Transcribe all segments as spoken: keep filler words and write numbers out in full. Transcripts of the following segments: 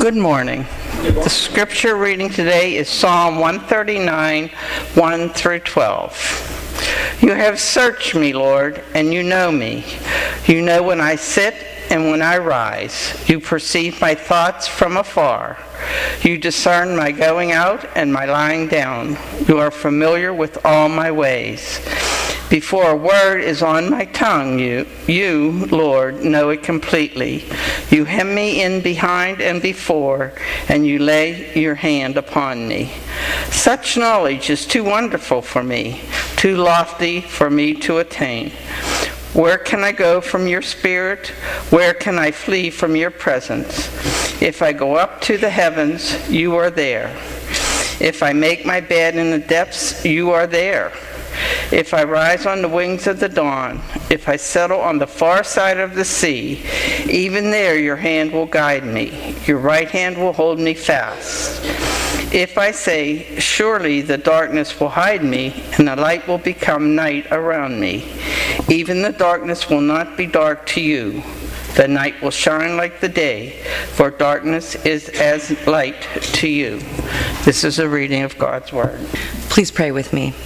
Good morning. The scripture reading today is Psalm one thirty-nine, one through twelve. You have searched me, Lord, and you know me. You know when I sit and when I rise. You perceive my thoughts from afar. You discern my going out and my lying down. You are familiar with all my ways. Before a word is on my tongue, you, you, Lord, know it completely. You hem me in behind and before, and you lay your hand upon me. Such knowledge is too wonderful for me, too lofty for me to attain. Where can I go from your spirit? Where can I flee from your presence? If I go up to the heavens, you are there. If I make my bed in the depths, you are there. If I rise on the wings of the dawn, if I settle on the far side of the sea, even there your hand will guide me. Your right hand will hold me fast. If I say, surely the darkness will hide me, and the light will become night around me, even the darkness will not be dark to you. The night will shine like the day, for darkness is as light to you. This is a reading of God's Word. Please pray with me.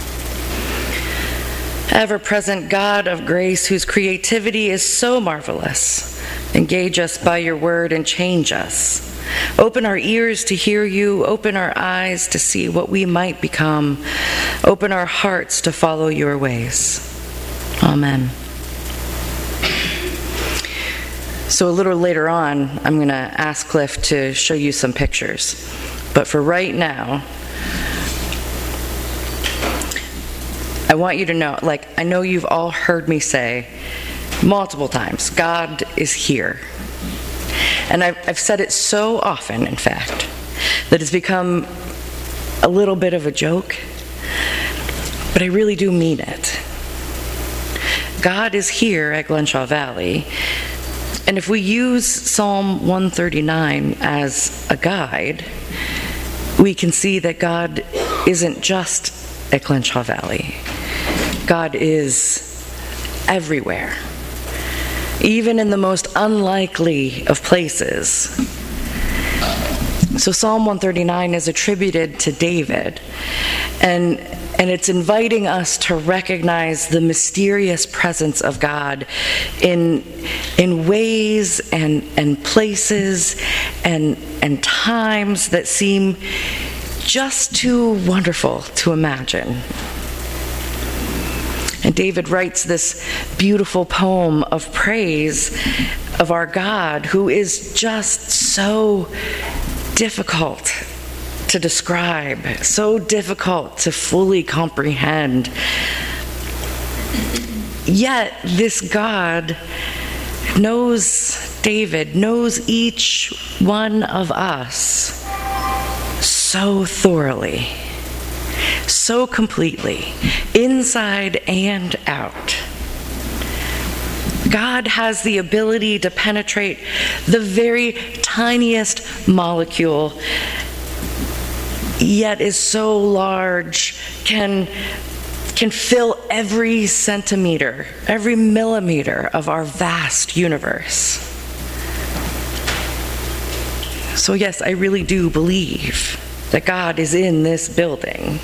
Ever-present God of grace, whose creativity is so marvelous, engage us by your word and change us. Open our ears to hear you, open our eyes to see what we might become, open our hearts to follow your ways. Amen. So a little later on, I'm going to ask Cliff to show you some pictures. But for right now, I want you to know, like, I know you've all heard me say multiple times, God is here. And I've, I've said it so often, in fact, that it's become a little bit of a joke, but I really do mean it. God is here at Glenshaw Valley, and if we use Psalm one thirty-nine as a guide, we can see that God isn't just at Glenshaw Valley. God is everywhere, even in the most unlikely of places. So Psalm one thirty-nine is attributed to David, and, and it's inviting us to recognize the mysterious presence of God in, in ways and, and places and, and times that seem just too wonderful to imagine. And David writes this beautiful poem of praise of our God, who is just so difficult to describe, so difficult to fully comprehend. Yet this God knows David, knows each one of us so thoroughly, so completely, inside and out. God has the ability to penetrate the very tiniest molecule, yet is so large, can, can fill every centimeter, every millimeter of our vast universe. So yes, I really do believe that God is in this building.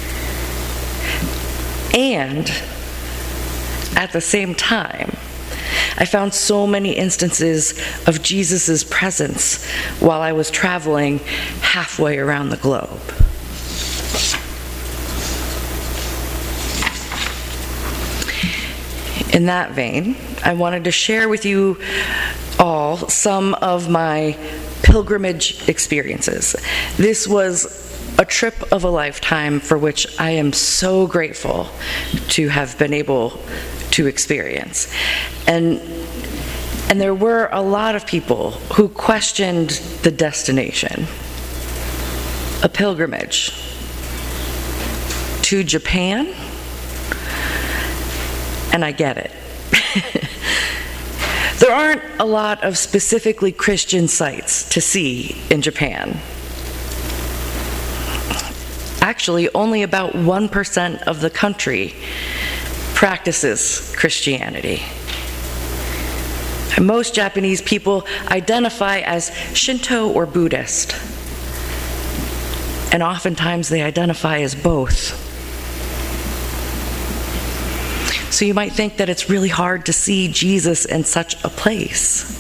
And at the same time, I found so many instances of Jesus' presence while I was traveling halfway around the globe. In that vein, I wanted to share with you all some of my pilgrimage experiences. This was a trip of a lifetime for which I am so grateful to have been able to experience. And and there were a lot of people who questioned the destination. A pilgrimage to Japan, and I get it. There aren't a lot of specifically Christian sites to see in Japan. Actually, only about one percent of the country practices Christianity. Most Japanese people identify as Shinto or Buddhist, and oftentimes they identify as both. So you might think that it's really hard to see Jesus in such a place.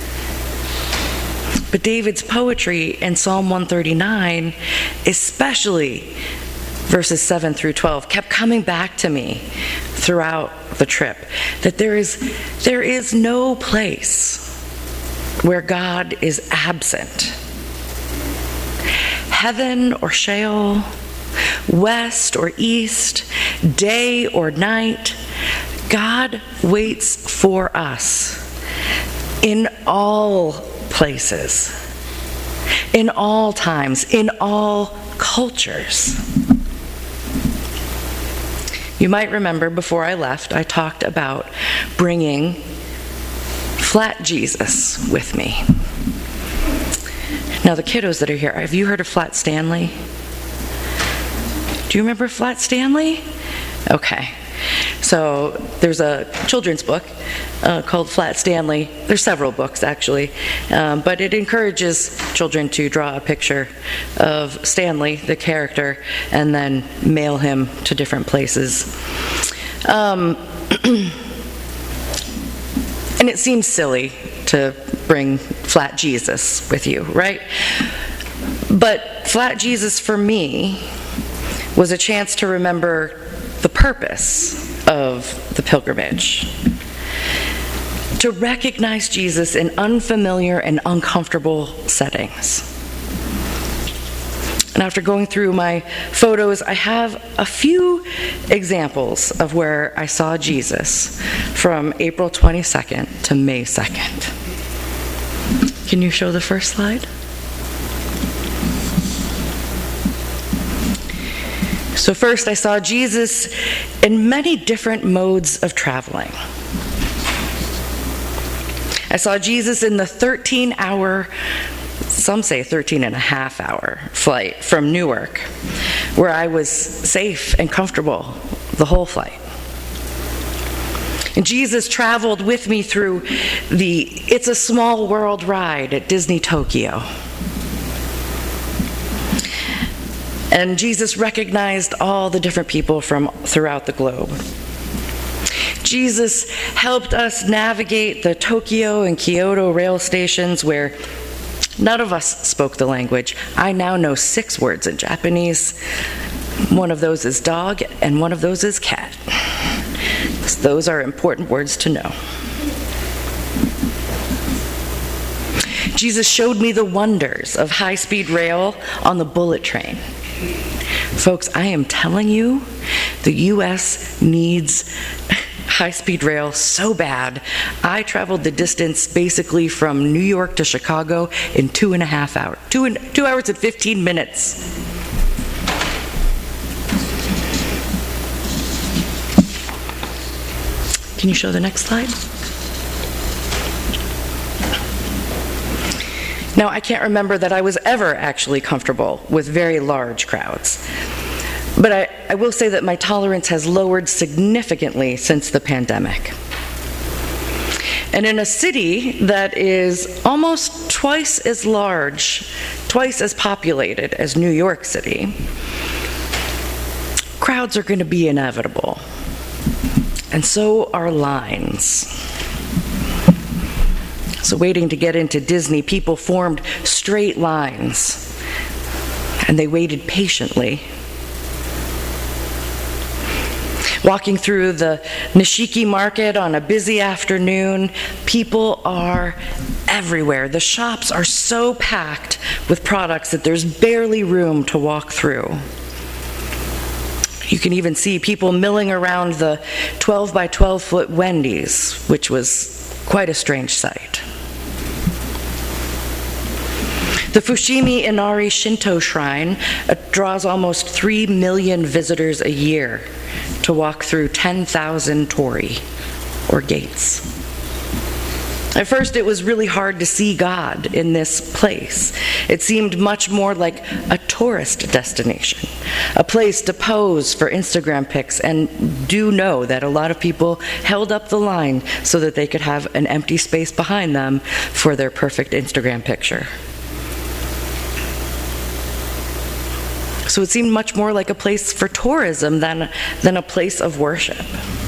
But David's poetry in Psalm one thirty-nine, especially verses seven through twelve, kept coming back to me throughout the trip, that there is, there is no place where God is absent. Heaven or Sheol, west or east, day or night, God waits for us in all places, in all times, in all cultures. You might remember before I left, I talked about bringing Flat Jesus with me. Now, the kiddos that are here, have you heard of Flat Stanley? Do you remember Flat Stanley? Okay. So there's a children's book uh, called Flat Stanley. There's several books, actually, um, but it encourages children to draw a picture of Stanley, the character, and then mail him to different places. Um, and it seems silly to bring Flat Jesus with you, right? But Flat Jesus, for me, was a chance to remember the purpose of the pilgrimage. To recognize Jesus in unfamiliar and uncomfortable settings. And after going through my photos, I have a few examples of where I saw Jesus from April twenty-second to May second. Can you show the first slide? So first, I saw Jesus in many different modes of traveling. I saw Jesus in the thirteen-hour, some say thirteen and a half hour flight from Newark, where I was safe and comfortable the whole flight. And Jesus traveled with me through the It's a Small World ride at Disney Tokyo. And Jesus recognized all the different people from throughout the globe. Jesus helped us navigate the Tokyo and Kyoto rail stations where none of us spoke the language. I now know six words in Japanese. One of those is dog, and one of those is cat. Those are important words to know. Jesus showed me the wonders of high-speed rail on the bullet train. Folks, I am telling you, the U S needs high-speed rail so bad. I traveled the distance basically from New York to Chicago in two and a half hours. Two, and, two hours and fifteen minutes. Can you show the next slide? Now, I can't remember that I was ever actually comfortable with very large crowds. But I, I will say that my tolerance has lowered significantly since the pandemic. And in a city that is almost twice as large, twice as populated as New York City, crowds are going to be inevitable. And so are lines. So waiting to get into Disney, people formed straight lines, and they waited patiently. Walking through the Nishiki Market on a busy afternoon, people are everywhere. The shops are so packed with products that there's barely room to walk through. You can even see people milling around the twelve by twelve foot Wendy's, which was quite a strange sight. The Fushimi Inari Shinto Shrine uh, draws almost three million visitors a year to walk through ten thousand torii, or gates. At first, it was really hard to see God in this place. It seemed much more like a tourist destination, a place to pose for Instagram pics, and do know that a lot of people held up the line so that they could have an empty space behind them for their perfect Instagram picture. So it seemed much more like a place for tourism than, than a place of worship.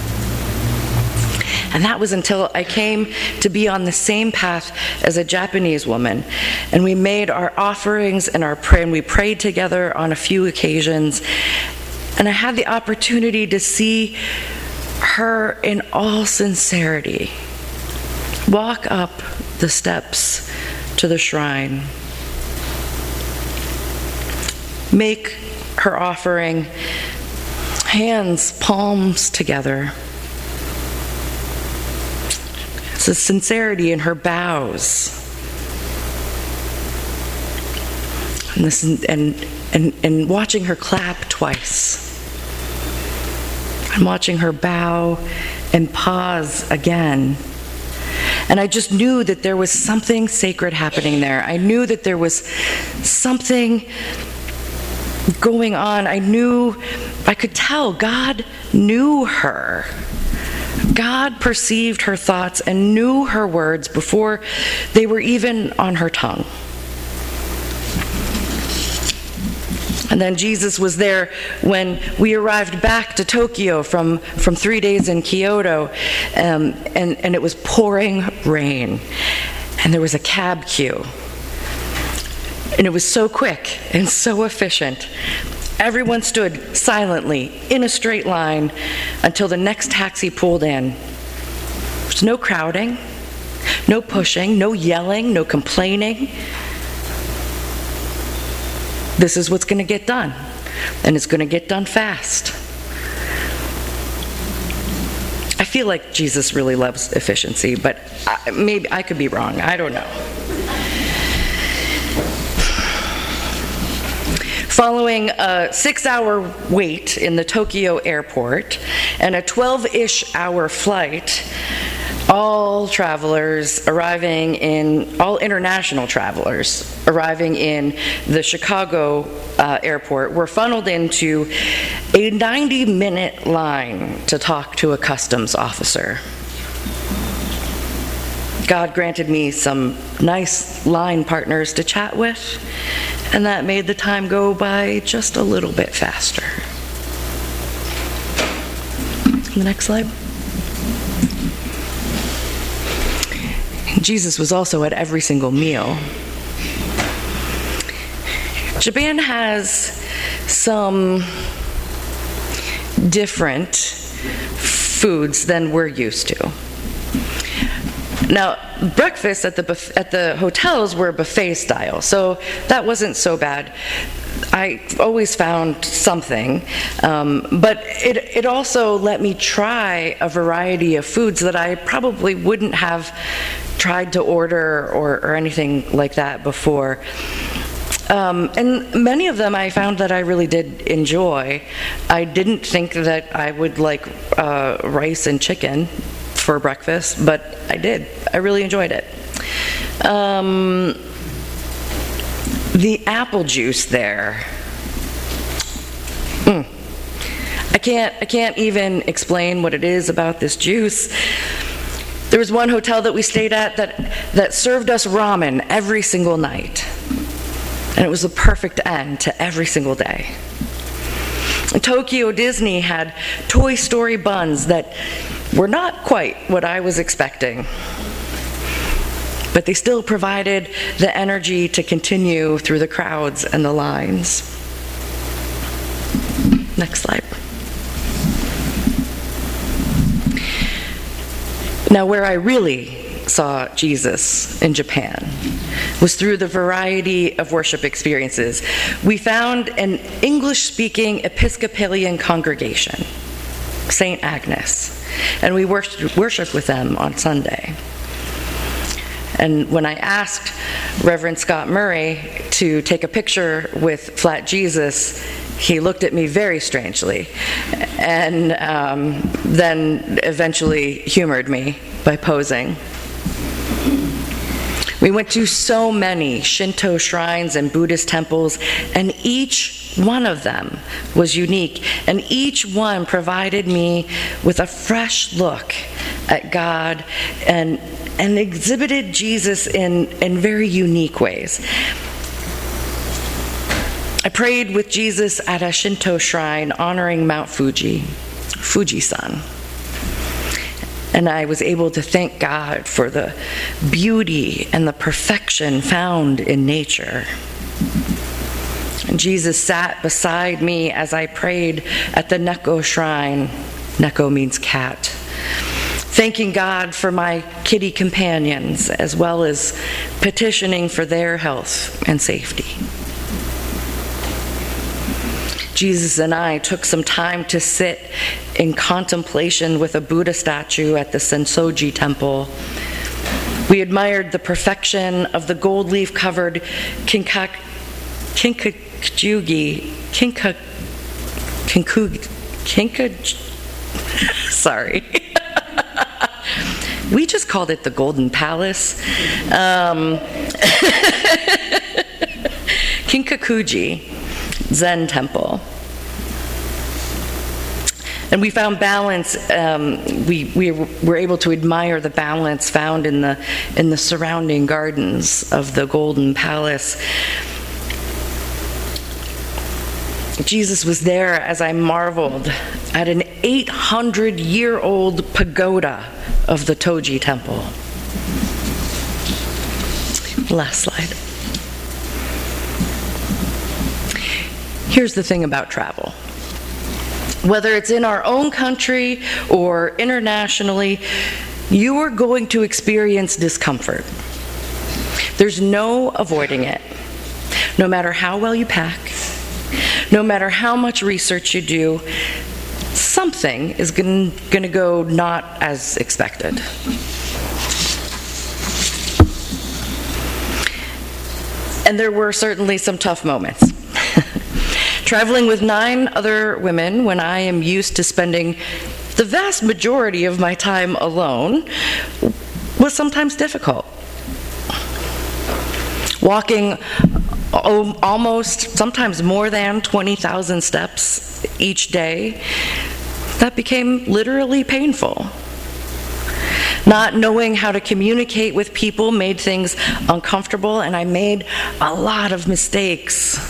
And that was until I came to be on the same path as a Japanese woman. And we made our offerings and our prayer, and we prayed together on a few occasions. And I had the opportunity to see her in all sincerity walk up the steps to the shrine, make her offering, hands, palms together. The sincerity in her bows, and, this, and, and, and watching her clap twice, and watching her bow and pause again. And I just knew that there was something sacred happening there. I knew that there was something going on. I knew, I could tell God knew her. God perceived her thoughts and knew her words before they were even on her tongue. And then Jesus was there when we arrived back to Tokyo from, from three days in Kyoto, um, and, and it was pouring rain, and there was a cab queue. And it was so quick and so efficient. Everyone stood silently in a straight line until the next taxi pulled in. There was no crowding, no pushing, no yelling, no complaining. This is what's going to get done, and it's going to get done fast. I feel like Jesus really loves efficiency, but I, maybe I could be wrong. I don't know. Following a six-hour wait in the Tokyo airport and a twelve-ish hour flight, all travelers arriving in, all international travelers arriving in the Chicago uh, airport were funneled into a ninety-minute line to talk to a customs officer. God granted me some nice line partners to chat with, and that made the time go by just a little bit faster. The next slide. Jesus was also at every single meal. Japan has some different foods than we're used to. Now, breakfast at the buff- at the hotels were buffet style, so that wasn't so bad. I always found something, um, but it it also let me try a variety of foods that I probably wouldn't have tried to order or, or anything like that before. Um, and many of them I found that I really did enjoy. I didn't think that I would like uh, rice and chicken for breakfast, but I did. I really enjoyed it. Um, the apple juice there. Mm. I can't. I can't even explain what it is about this juice. There was one hotel that we stayed at that that served us ramen every single night, and it was the perfect end to every single day. In Tokyo Disney had Toy Story buns that were not quite what I was expecting, but they still provided the energy to continue through the crowds and the lines. Next slide. Now, where I really saw Jesus in Japan was through the variety of worship experiences. We found an English-speaking Episcopalian congregation, Saint Agnes, and we worshiped, worshiped with them on Sunday. And when I asked Reverend Scott Murray to take a picture with Flat Jesus, he looked at me very strangely, and um, then eventually humored me by posing. went to so many Shinto shrines and Buddhist temples, and each one of them was unique, and each one provided me with a fresh look at God and, and exhibited Jesus in, in very unique ways. I prayed with Jesus at a Shinto shrine honoring Mount Fuji, Fuji-san. And I was able to thank God for the beauty and the perfection found in nature. And Jesus sat beside me as I prayed at the Neko shrine. Neko means cat. Thanking God for my kitty companions, as well as petitioning for their health and safety. Jesus and I took some time to sit in contemplation with a Buddha statue at the Sensoji Temple. We admired the perfection of the gold leaf-covered Kinkak, Kinkajugi, Kinka, Kinku, Kinka, sorry. We just called it the Golden Palace. Um, Kinkakuji Zen Temple. And we found balance, um, we, we were able to admire the balance found in the, in the surrounding gardens of the Golden Palace. Jesus was there as I marveled at an eight hundred year old pagoda of the Toji Temple. Last slide. Here's the thing about travel. Whether it's in our own country or internationally, you are going to experience discomfort. There's no avoiding it. No matter how well you pack, no matter how much research you do, something is going to go not as expected. And there were certainly some tough moments. Traveling with nine other women when I am used to spending the vast majority of my time alone was sometimes difficult. Walking almost, sometimes more than twenty thousand steps each day, that became literally painful. Not knowing how to communicate with people made things uncomfortable, and I made a lot of mistakes.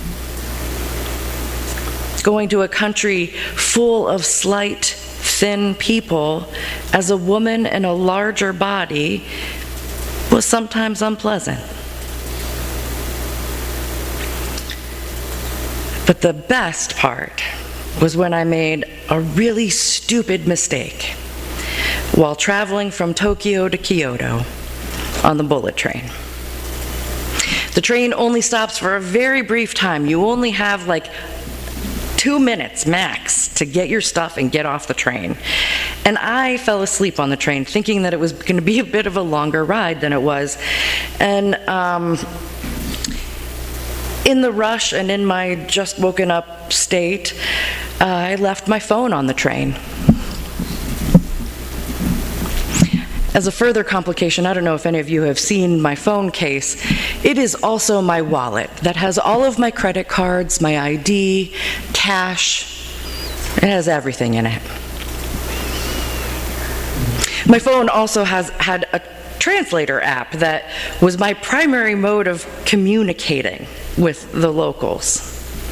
Going to a country full of slight, thin people as a woman in a larger body was sometimes unpleasant. But the best part was when I made a really stupid mistake while traveling from Tokyo to Kyoto on the bullet train. The train only stops for a very brief time. You only have like two minutes max to get your stuff and get off the train. And I fell asleep on the train thinking that it was going to be a bit of a longer ride than it was. And um, in the rush and in my just woken up state, uh, I left my phone on the train. As a further complication, I don't know if any of you have seen my phone case, it is also my wallet that has all of my credit cards, my I D, cash. It has everything in it. My phone also has had a translator app that was my primary mode of communicating with the locals.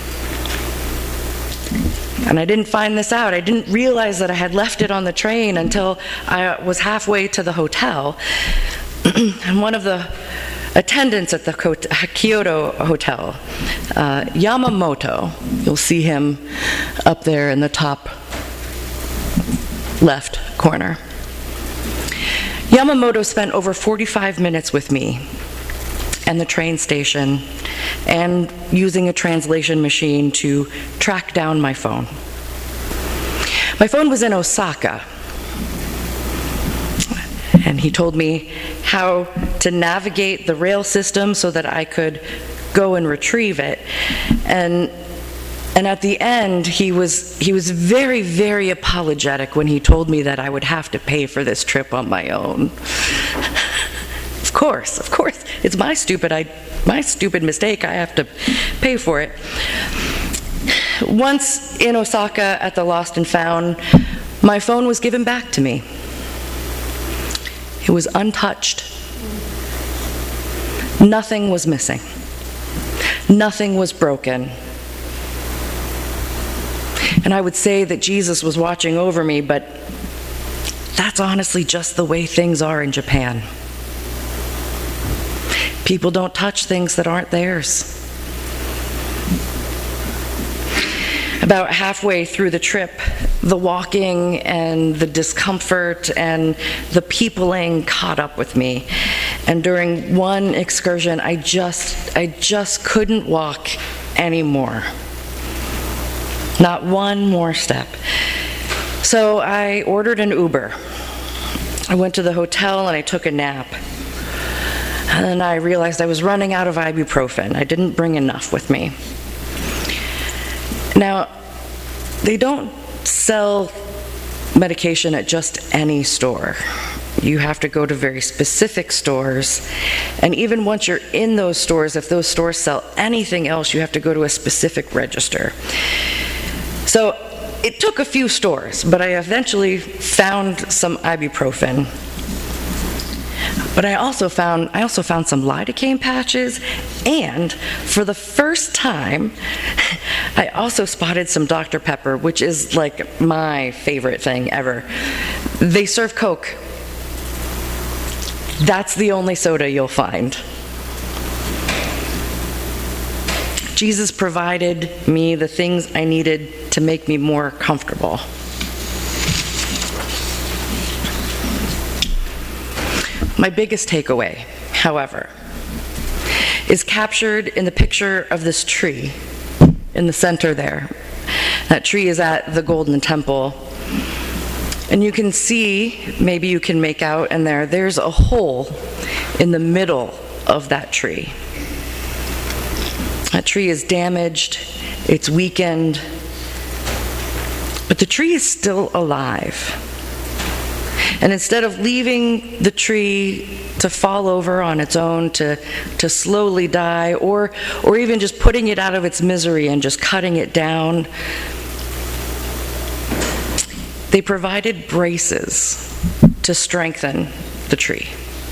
And I didn't find this out. I didn't realize that I had left it on the train until I was halfway to the hotel. And one of the attendants at the Kyoto hotel, uh, Yamamoto, you'll see him up there in the top left corner. Yamamoto spent over forty-five minutes with me and the train station and using a translation machine to track down my phone. My phone was in Osaka, and he told me how to navigate the rail system so that I could go and retrieve it. And and at the end, he was he was very, very apologetic when he told me that I would have to pay for this trip on my own. Of course, of course. It's my stupid, I, my stupid mistake. I have to pay for it. Once in Osaka at the Lost and Found, my phone was given back to me. It was untouched. Nothing was missing. Nothing was broken. And I would say that Jesus was watching over me, but that's honestly just the way things are in Japan. People don't touch things that aren't theirs. About halfway through the trip, the walking and the discomfort and the peopling caught up with me. And during one excursion, I just, I just couldn't walk anymore. Not one more step. So I ordered an Uber. I went to the hotel and I took a nap. And then I realized I was running out of ibuprofen. I didn't bring enough with me. Now, they don't sell medication at just any store. You have to go to very specific stores. And even once you're in those stores, if those stores sell anything else, you have to go to a specific register. So it took a few stores, but I eventually found some ibuprofen. But I also found I also found some lidocaine patches, and for the first time, I also spotted some Doctor Pepper, which is like my favorite thing ever. They serve Coke. That's the only soda you'll find. Jesus provided me the things I needed to make me more comfortable. My biggest takeaway, however, is captured in the picture of this tree in the center there. That tree is at the Golden Temple. And you can see, maybe you can make out in there, there's a hole in the middle of that tree. That tree is damaged, it's weakened, but the tree is still alive. And instead of leaving the tree to fall over on its own, to, to slowly die, or, or even just putting it out of its misery and just cutting it down, they provided braces to strengthen the tree.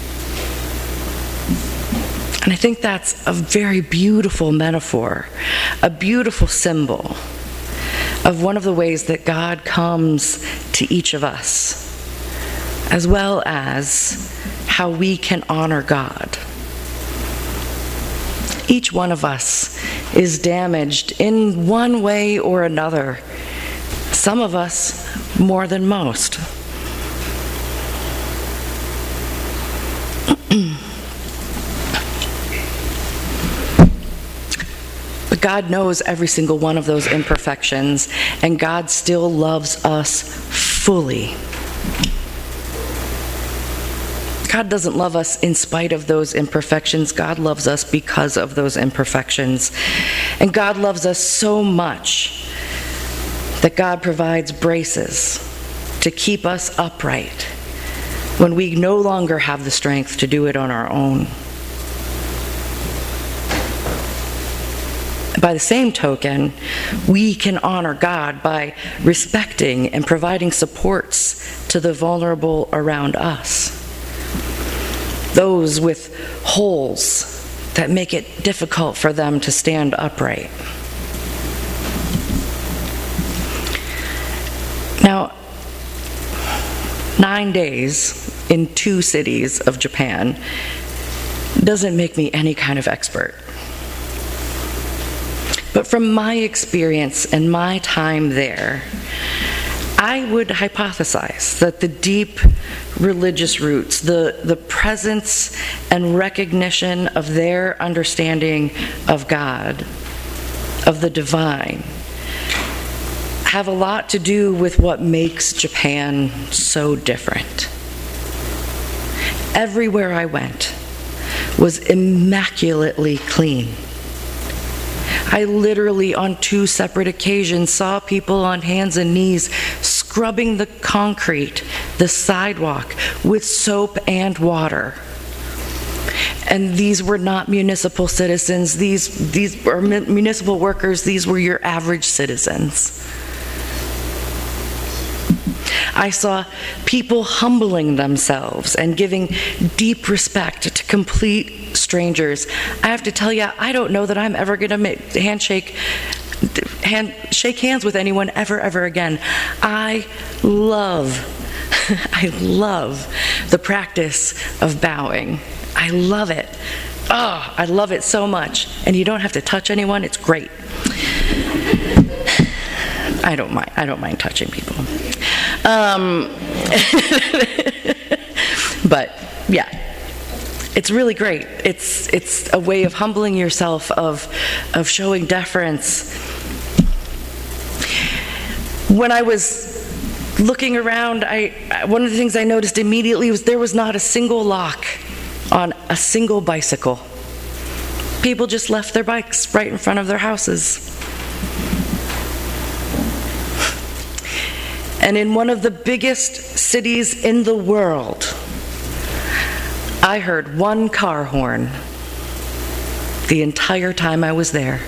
And I think that's a very beautiful metaphor, a beautiful symbol of one of the ways that God comes to each of us, as well as how we can honor God. Each one of us is damaged in one way or another, some of us more than most. But God knows every single one of those imperfections, and God still loves us fully. God doesn't love us in spite of those imperfections. God loves us because of those imperfections. And God loves us so much that God provides braces to keep us upright when we no longer have the strength to do it on our own. By the same token, we can honor God by respecting and providing supports to the vulnerable around us. Those with holes that make it difficult for them to stand upright. Now, nine days in two cities of Japan doesn't make me any kind of expert. But from my experience and my time there, I would hypothesize that the deep religious roots, the, the presence and recognition of their understanding of God, of the divine, have a lot to do with what makes Japan so different. Everywhere I went was immaculately clean. I literally, on two separate occasions, saw people on hands and knees scrubbing the concrete, the sidewalk, with soap and water. And these were not municipal citizens. These, these were municipal workers. These were your average citizens. I saw people humbling themselves and giving deep respect to complete strangers. I have to tell you, I don't know that I'm ever going to make handshake, hand, shake hands with anyone ever, ever again. I love, I love the practice of bowing. I love it. Oh, I love it so much. And you don't have to touch anyone. It's great. I don't mind. I don't mind touching people. Um, but yeah, it's really great. It's it's a way of humbling yourself, of of showing deference. When I was looking around, I one of the things I noticed immediately was there was not a single lock on a single bicycle. People just left their bikes right in front of their houses. And in one of the biggest cities in the world, I heard one car horn the entire time I was there.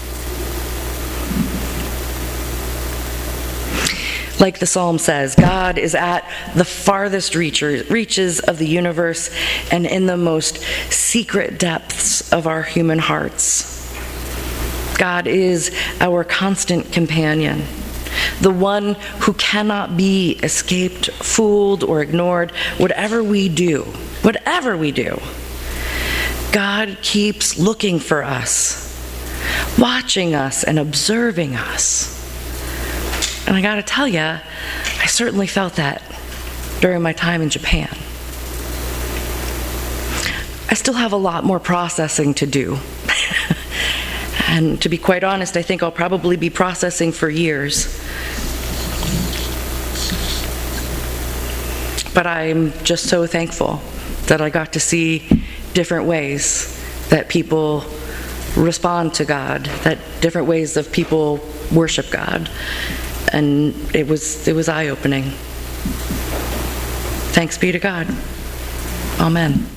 Like the psalm says, God is at the farthest reaches of the universe and in the most secret depths of our human hearts. God is our constant companion, the one who cannot be escaped, fooled, or ignored. Whatever we do, whatever we do, God keeps looking for us, watching us and observing us. And I gotta tell you, I certainly felt that during my time in Japan. I still have a lot more processing to do. And to be quite honest, I think I'll probably be processing for years. But I'm just so thankful that I got to see different ways that people respond to God, that different ways of people worship God. And it was it was eye-opening. Thanks be to God. Amen.